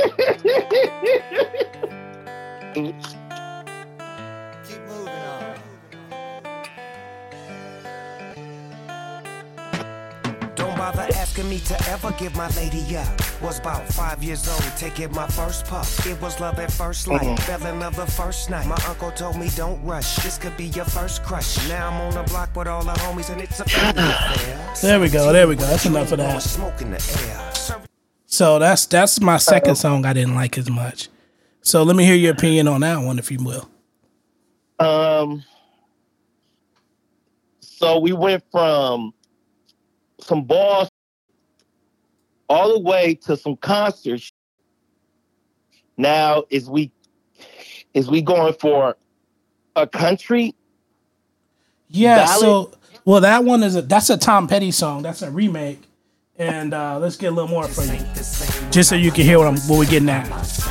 Don't bother asking me to ever give my lady up. Was about 5 years old, taking my first puff. It was love at first light, fell in love the first night. My uncle told me don't rush, this could be your first crush. Now I'm on the block with all the homies and it's a family affair. There we go. That's enough of that. Smoke in the air. So that's my second song I didn't like as much. So let me hear your opinion on that one, if you will. So we went from some balls all the way to some concerts. Now is we going for a country? Yeah. ballad? So well, that one that's a Tom Petty song. That's a remake. And let's get a little more for you, just so you can hear what we're getting at.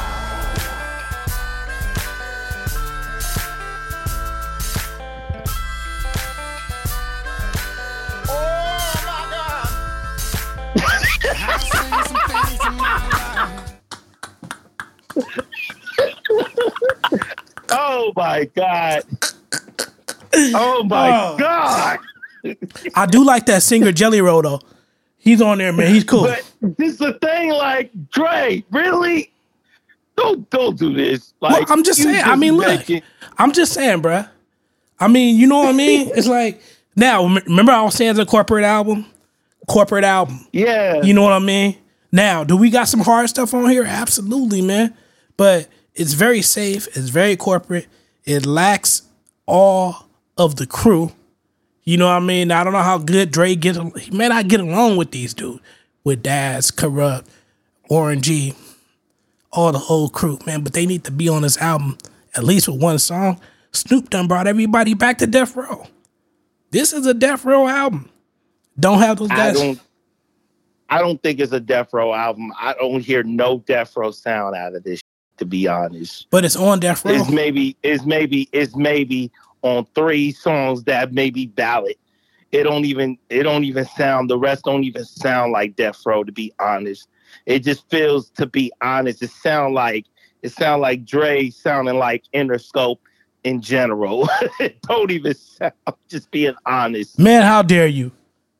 Oh my God. Oh my God. I do like that singer Jelly Roll though. He's on there, man. He's cool. But this is the thing, like, Dre, really? Don't do this. Like, well, I'm just saying. I mean, look. I'm just saying, bruh. I mean, you know what I mean? It's like, now, remember I was saying it's a corporate album? Corporate album. Yeah. You know what I mean? Now, do we got some hard stuff on here? Absolutely, man. But it's very safe. It's very corporate. It lacks all of the crew. You know what I mean? I don't know how good Dre gets. He may not get along with these dudes. With Daz, Corrupt, Warren G, all the whole crew, man. But they need to be on this album, at least with one song. Snoop done brought everybody back to Death Row. This is a Death Row album. Don't have those guys. I don't think it's a Death Row album. I don't hear no Death Row sound out of this, to be honest. But it's on Death Row. It's maybe on 3 songs that may be ballad. It don't even sound, the rest don't even sound like Death Row, to be honest. It just feels, to be honest, it sound like Dre sounding like Interscope in general. It don't even sound, I'm just being honest. Man, how dare you?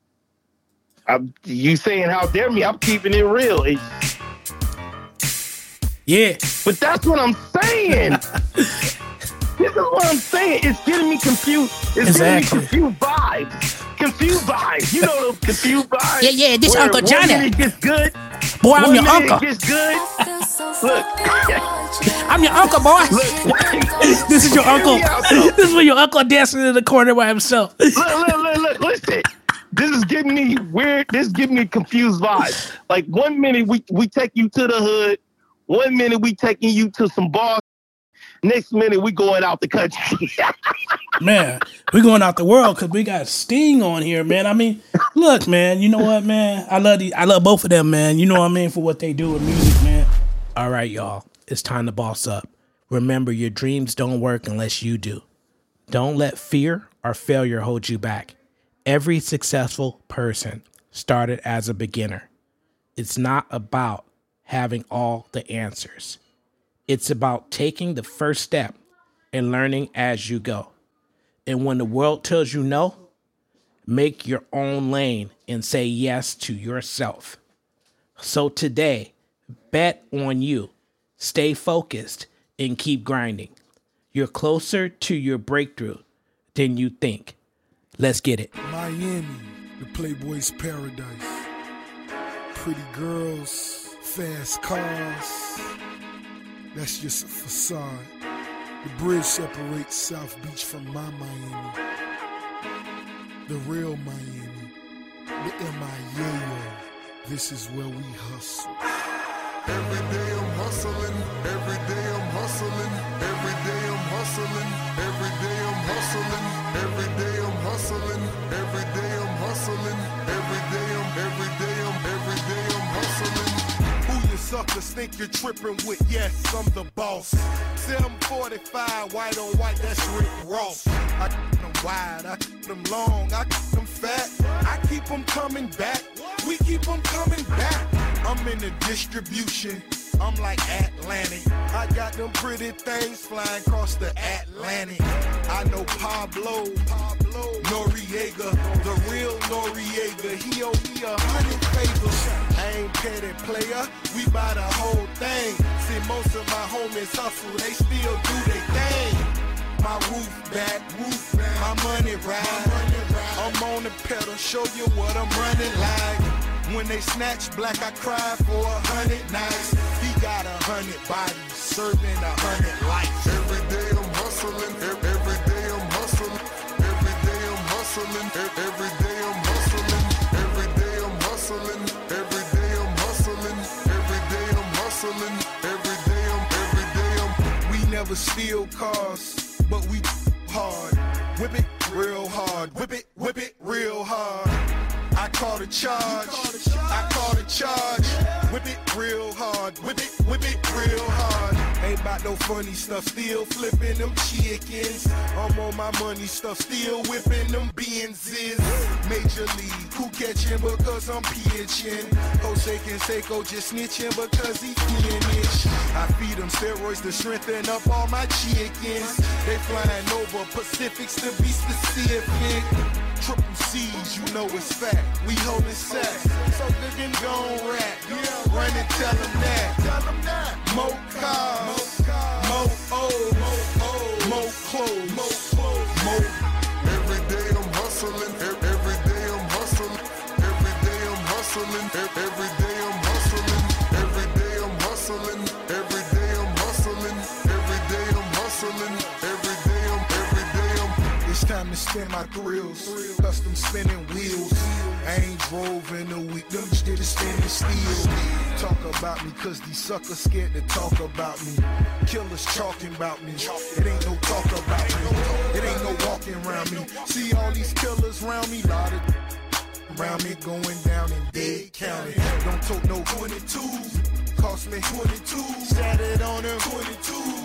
You saying how dare me? I'm keeping it real. Yeah. But that's what I'm saying. This is what I'm saying. It's getting me confused. It's getting me confused vibes. Confused vibes. You know those confused vibes? Yeah, this where Uncle Johnny. 1 minute gets good. Boy, I'm your uncle. It gets good. Look. I'm your uncle, boy. This is your uncle. This is where your uncle dancing in the corner by himself. Look. Listen. This is getting me weird. This is giving me confused vibes. Like 1 minute we take you to the hood. 1 minute we taking you to some bars. Next minute we going out the country. Man, we going out the world because we got Sting on here, man. I mean, look, man. You know what, man? I love both of them, man. You know what I mean, for what they do with music, man. All right, y'all. It's time to boss up. Remember, your dreams don't work unless you do. Don't let fear or failure hold you back. Every successful person started as a beginner. It's not about having all the answers. It's about taking the first step and learning as you go. And when the world tells you no, make your own lane and say yes to yourself. So today, bet on you. Stay focused and keep grinding. You're closer to your breakthrough than you think. Let's get it. Miami, the Playboy's paradise. Pretty girls, fast cars. That's just a facade. The bridge separates South Beach from my Miami. The real Miami. The M.I.A.O. This is where we hustle. Every day I'm hustling, every day I'm hustling, every day I'm hustling, every day I'm hustling, every day I'm hustling, every day I'm hustling, every day I'm hustling. Who you suckers think you're tripping with? Yes, I'm the boss. 745, white on white, that's Rick Ross. I keep them wide, I keep them long, I keep them fat. I keep them coming back, we keep them coming back. I'm in the distribution, I'm like Atlantic. I got them pretty things flying across the Atlantic. I know Pablo Noriega, the real Noriega. He owe me 100 favors. I ain't petty player, we buy the whole thing. See, most of my homies hustle, they still do their thing. My roof back, my money ride. I'm on the pedal, show you what I'm running like. When they snatch black, I cry for 100 nights. He got 100 bodies, serving 100 lives. Every day I'm hustling, every day I'm hustling, every day I'm hustling, every day I'm hustling, every day I'm hustling, every day I'm hustling, every day I'm hustling, every day I'm. We never steal cars, but we hard. Whip it real hard, whip it real hard. I call the charge, I call the charge. Whip it real hard, whip it real hard. Ain't about no funny stuff, still flipping them chickens. I'm on my money stuff, still whipping them Benzes. Major League, who catching because I'm pitching? Jose Canseco just snitching because he finished. I feed them steroids to strengthen up all my chickens. They flying over Pacifics to be specific. Triple C's, you know it's fact. We holding sacks, so good and gon' rap. Run and tell them that. More cars, more O's, more clothes, more. Every day I'm hustling, every day I'm hustling, every day I'm hustling, every day I'm hustling, every day I'm hustling, every day I'm hustling, every day I'm hustling, every day I'm. It's time to spin my thrills, custom spinning wheels. I ain't drove in a week, them did it standing still. Talk about me, cause these suckers scared to talk about me. Killers talking about me, it ain't no talk about me. It ain't no walking around me. See all these killers around me, lot of around me going down in Dade County. Don't tote no 22s, cost me 22. Sat it on them 22.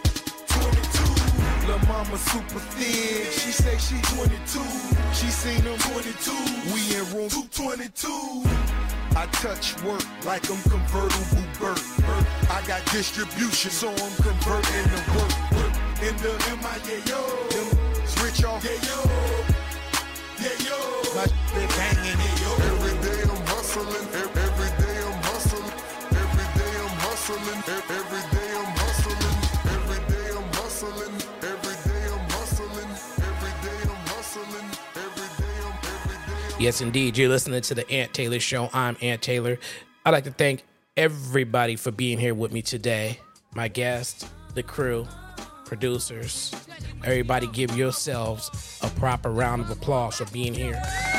Lil' mama super thin, she say she 22. She seen them 22, we in room 222. I touch work like I'm convertible Burt. I got distribution, so I'm converting the work. In the M.I.A.O. It's rich off, yeah yo. My shit banging, yeah yo. Every day I'm hustling, every day I'm hustling, every day I'm hustling, every day I'm hustling, every day I'm hustling. Yes, indeed. You're listening to the Ant Taylor Show. I'm Ant Taylor. I'd like to thank everybody for being here with me today. My guests, the crew, producers. Everybody give yourselves a proper round of applause for being here.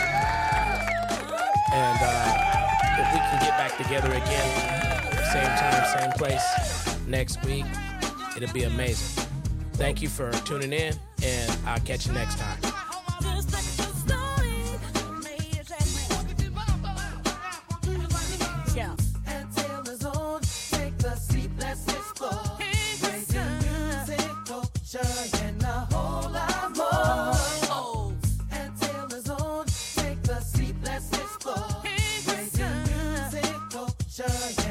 And if we can get back together again, same time, same place, next week, it'll be amazing. Thank you for tuning in, and I'll catch you next time. And a whole lot more. And Taylor's on, take a seat, let's explore. Music, culture.